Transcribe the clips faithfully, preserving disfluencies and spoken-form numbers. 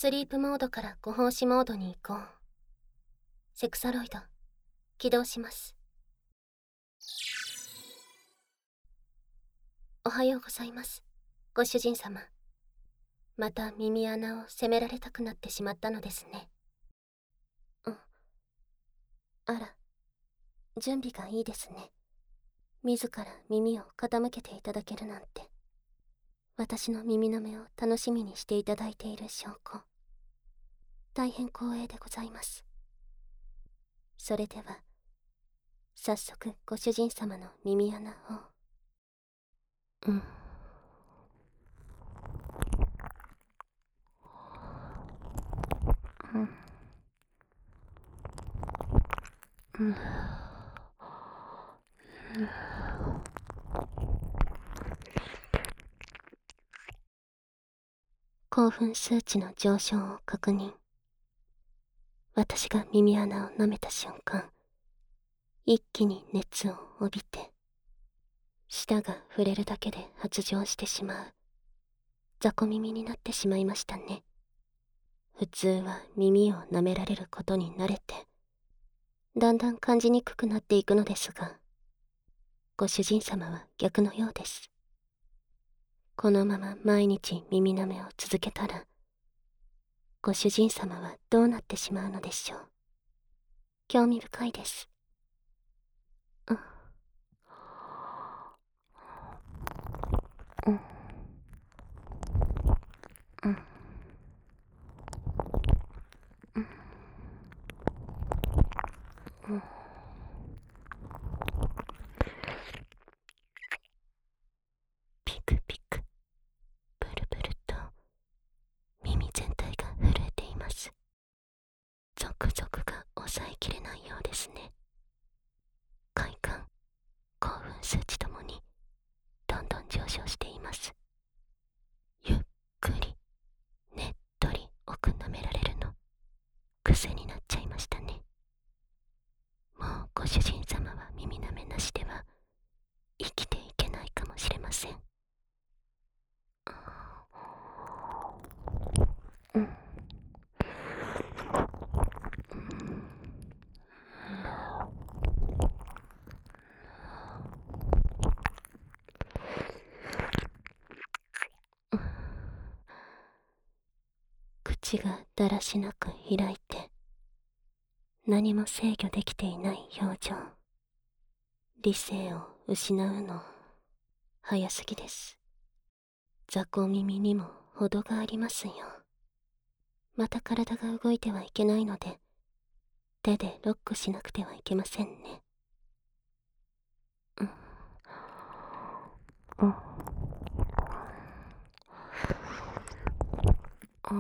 スリープモードからご奉仕モードに移行。セクサロイド起動します。おはようございます、ご主人様。また耳穴を責められたくなってしまったのですね。うん。あら、準備がいいですね。自ら耳を傾けていただけるなんて。私の耳の目を楽しみにしていただいている証拠。大変光栄でございます。それでは早速ご主人様の耳穴を。うんうんうん、興奮数値の上昇を確認。私が耳穴を舐めた瞬間、一気に熱を帯びて、舌が触れるだけで発情してしまう雑魚耳になってしまいましたね。普通は耳を舐められることに慣れて、だんだん感じにくくなっていくのですが、ご主人様は逆のようです。このまま毎日耳舐めを続けたら、ご主人様はどうなってしまうのでしょう。興味深いです。うん。うん。うん。うん。うん。ピクピク、プルプルと耳全体が震えています。ゾクゾクが抑えきれないようですね。快感、興奮数値ともにどんどん上昇しています。ゆっくりねっとり奥舐められるの癖になっちゃいましたね。もうご主人様は耳舐めなしでは生きていけないかもしれません。うん。口がだらしなく開いて、何も制御できていない表情。理性を失うの早すぎです。雑魚耳にも程がありますよ。また体が動いてはいけないので、手でロックしなくてはいけませんね。うん。うん。うん。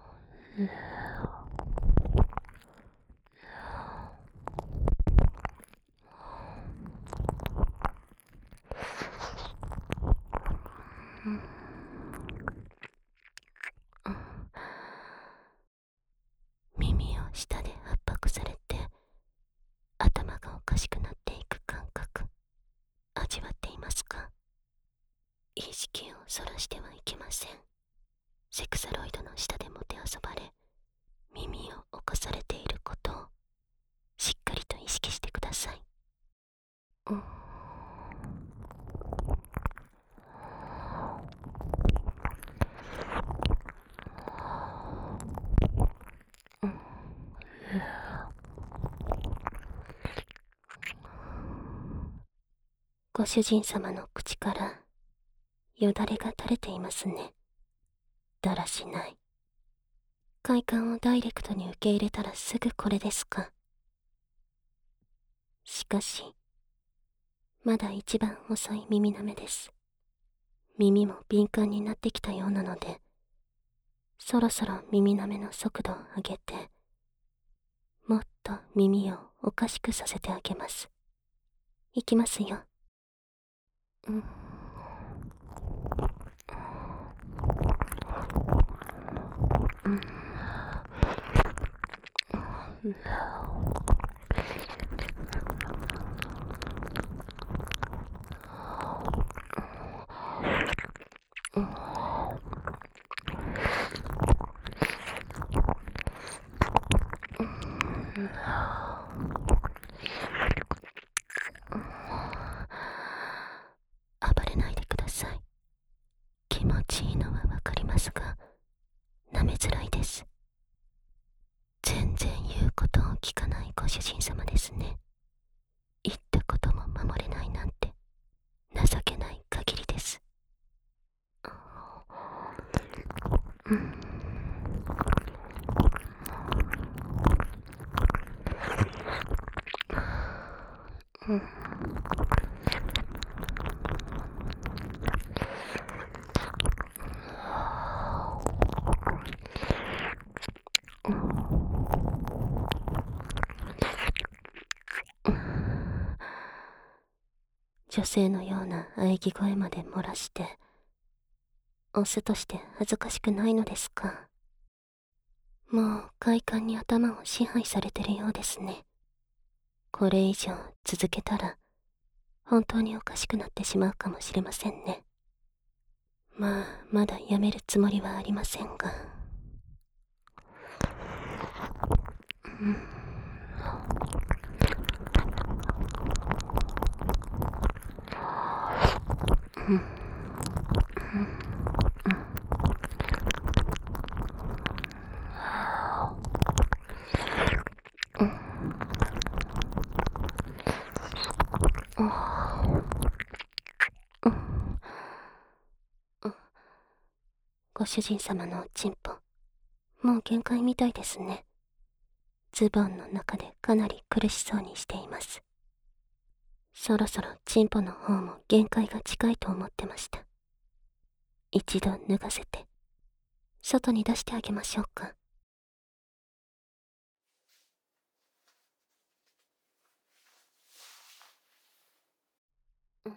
耳を舌で圧迫されて頭がおかしくなっていく感覚、味わっていますか？意識をそらしてはいけません。セクサロイドの下でもてあそばれ、耳を侵されていることをしっかりと意識してください。うん。うん。ご主人様の口からよだれが垂れていますね。だらしない。快感をダイレクトに受け入れたらすぐこれですか。しかしまだ一番遅い耳舐めです。耳も敏感になってきたようなので、そろそろ耳舐めの速度を上げて、もっと耳をおかしくさせてあげます。いきますよ。うん。うん。うん。 舐めづらいです。全然言うことを聞かないご主人様ですね。言ったことも守れないなんて情けない限りです。うん、うん、女性のような喘ぎ声まで漏らして、オスとして恥ずかしくないのですか。もう快感に頭を支配されてるようですね。これ以上続けたら本当におかしくなってしまうかもしれませんね。まあまだやめるつもりはありませんが、うん、うん、うん、うん、うん、ご主人様のおちんぽ、もう限界みたいですね。ズボンの中でかなり苦しそうにしています。そろそろチンポの方も限界が近いと思ってました。一度脱がせて外に出してあげましょうか。うん、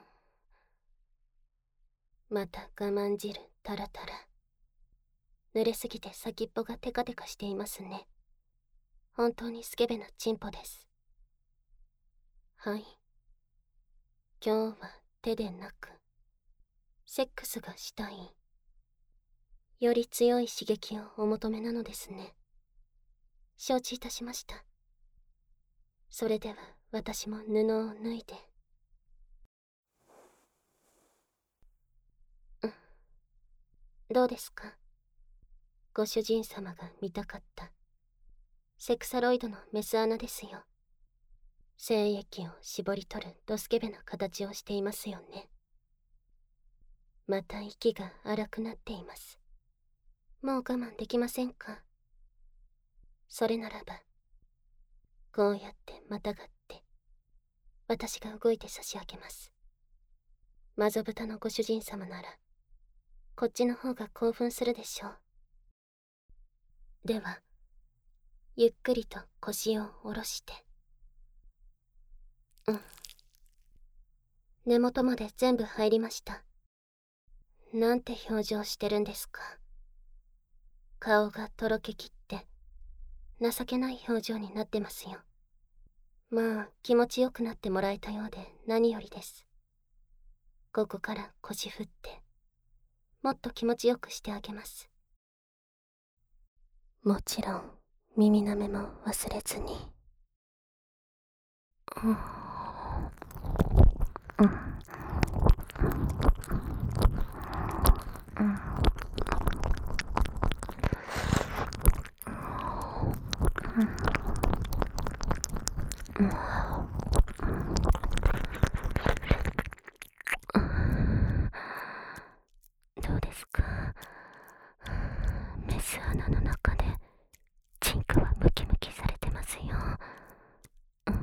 また我慢汁タラタラ。濡れすぎて先っぽがテカテカしていますね。本当にスケベなチンポです。はい、今日は手でなくセックスがしたい、より強い刺激をお求めなのですね。承知いたしました。それでは私も布を脱いで。うん、どうですか。ご主人様が見たかったセクサロイドのメス穴ですよ。精液を絞り取るドスケベな形をしていますよね。また息が荒くなっています。もう我慢できませんか。それならばこうやってまたがって私が動いて差し上げます。マゾブタのご主人様ならこっちの方が興奮するでしょう。ではゆっくりと腰を下ろして。うん、根元まで全部入りました。なんて表情してるんですか。顔がとろけきって情けない表情になってますよ。まあ気持ちよくなってもらえたようで何よりです。ここから腰振ってもっと気持ちよくしてあげます。もちろん耳舐めも忘れずに。うん、うん、うん、うん、どうですか。メス穴の中でチンクはムキムキされてますよ。うん、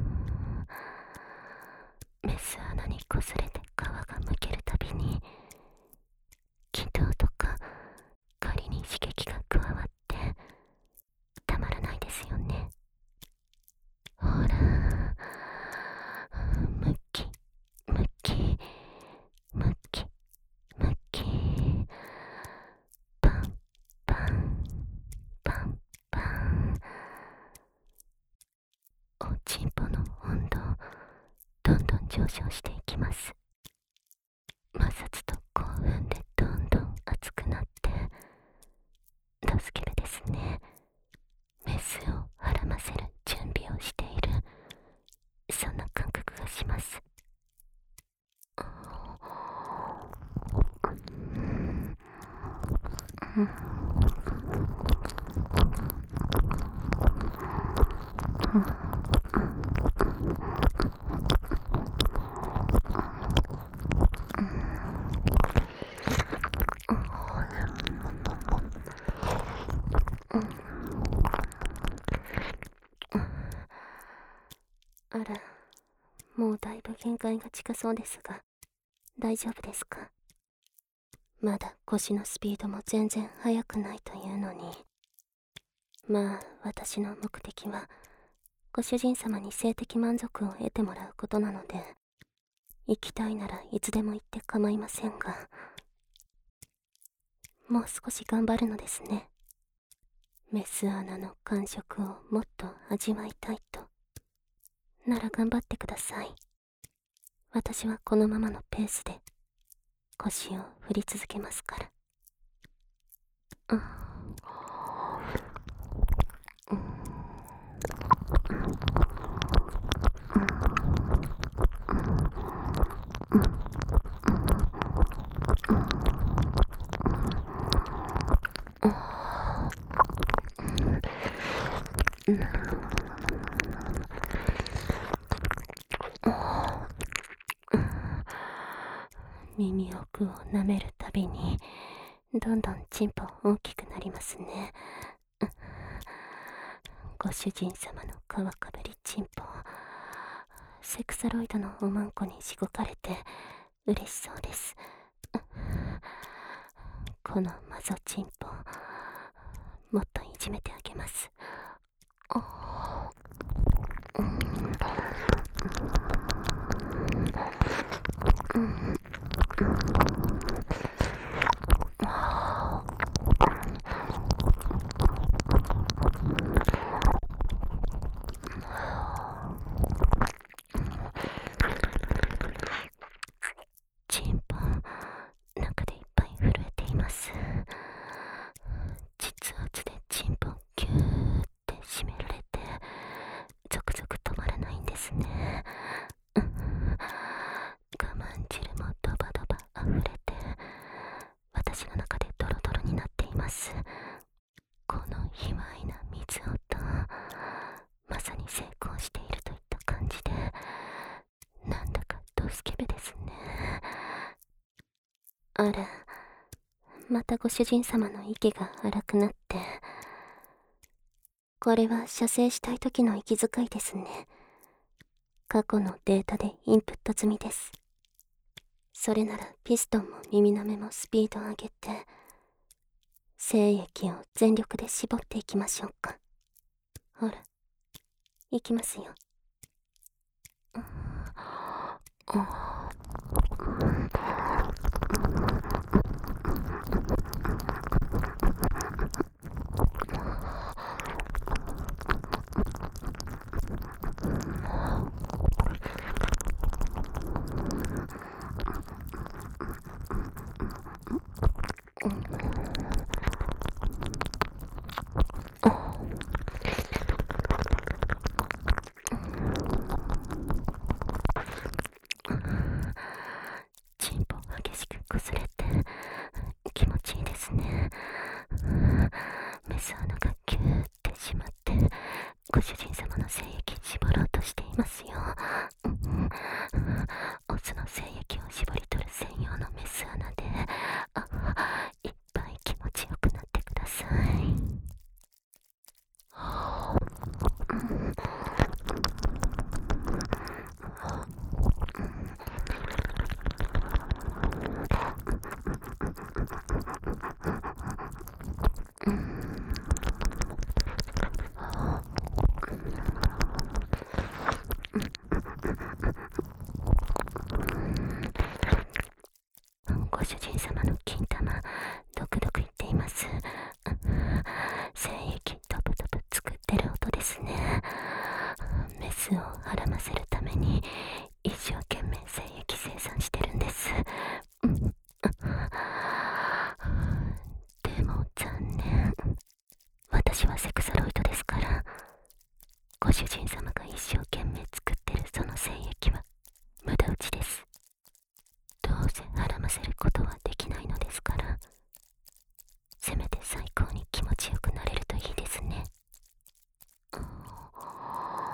メス穴に擦れて皮がむけるたびに気道とか仮に刺激が加わってたまらないですよね。ほら、ムキムキムキムキ、パンパンパンパン。おちんぽの温度どんどん上昇していきます。摩擦と興奮でどんどん熱くなってドスケベですね。メスをはらませる準備をしている、そんな感覚がします。うん、うん、 あら、もうだいぶ限界が近そうですが、大丈夫ですか？まだ腰のスピードも全然速くないというのに。まあ、私の目的は、ご主人様に性的満足を得てもらうことなので、行きたいならいつでも行って構いませんが、もう少し頑張るのですね。メス穴の感触をもっと味わいたいと。なら頑張ってください。私はこのままのペースで腰を振り続けますから。うん。耳奥を舐めるたびにどんどんチンポ大きくなりますね。ご主人様の皮かぶりチンポ、セクサロイドのおまんこにしごかれて嬉しそうです。このマゾチンポ、もっといじめてあげます。チンポ、中でいっぱい震えています。実圧でチンポをギューって締められて、ゾクゾク止まらないんですね。我慢汁もドバドバ溢れて、私の中でドロドロになっています。この卑猥な水音、まさに成功しているといった感じで、なんだかドスケベですね。あら、またご主人様の息が荒くなって。これは射精したい時の息遣いですね。過去のデータでインプット済みです。それならピストンも耳なめもスピード上げて、精液を全力で絞っていきましょうか。ほら、いきますよ。チンポ激しく崩れて気持ちいいですね。メス穴がギューってしまって、ご主人様の精液絞ろうとしていますよ。オスの精液を絞り取る専用のメス穴で、あ、いっぱい気持ちよくなってください。ご主人様の金玉、ドクドクいっています。精液ドブドブ作ってる音ですね。メスをはらませるために一生懸命精液生産してるんです。でも残念。私はセクサロイドですから、ご主人様が一生懸命作ってるその精液は無駄打ちです。どうせはらませることはできないのですから、せめて最高に気持ちよくなれるといいですね。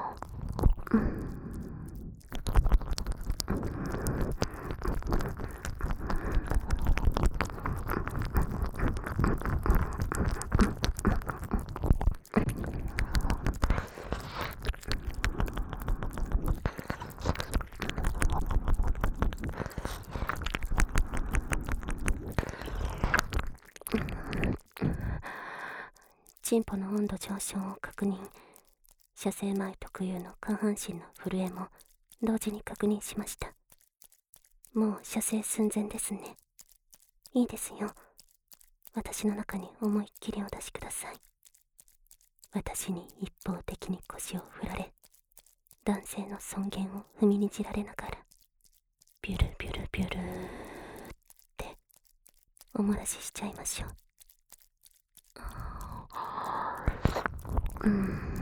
チンポの温度上昇を確認。射精前特有の下半身の震えも同時に確認しました。もう射精寸前ですね。いいですよ。私の中に思いっきりお出しください。私に一方的に腰を振られ、男性の尊厳を踏みにじられながら、ビュルビュルビュルーってお漏らししちゃいましょう。うーん。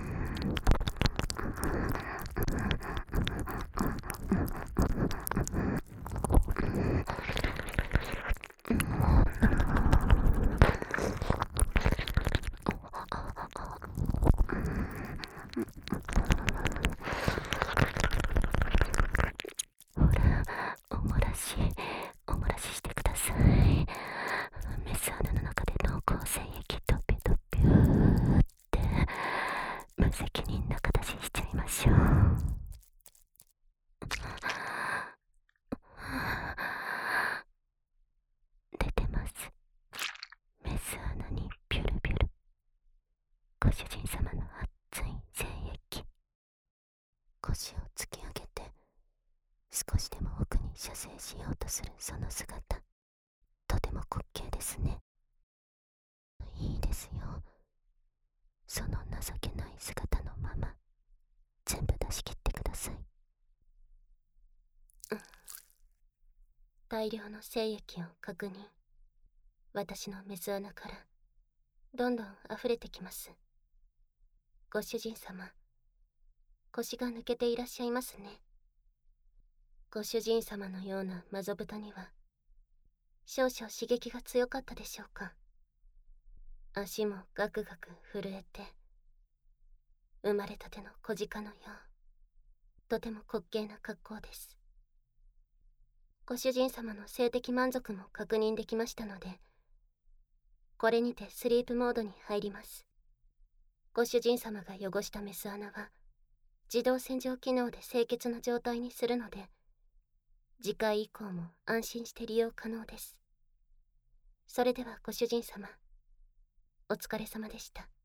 ほら、お漏らし、お漏らししてください。メス穴の中で濃厚精液ドピドピューって無責任な形しちゃいましょう。出てます。メス穴にピュルピュル。ご主人様の熱い精液。腰を突き上げて少しでも奥に射精しようとするその姿、とても滑稽ですね。いいですよ。その情けない姿のまま全部出し切ってください。うん、大量の精液を確認。私のメス穴からどんどん溢れてきます。ご主人様、腰が抜けていらっしゃいますね。ご主人様のようなマゾ豚には少々刺激が強かったでしょうか。足もガクガク震えて、生まれたての小鹿のよう、とても滑稽な格好です。ご主人様の性的満足も確認できましたので、これにてスリープモードに入ります。ご主人様が汚したメス穴は自動洗浄機能で清潔な状態にするので、次回以降も安心して利用可能です。それではご主人様、お疲れ様でした。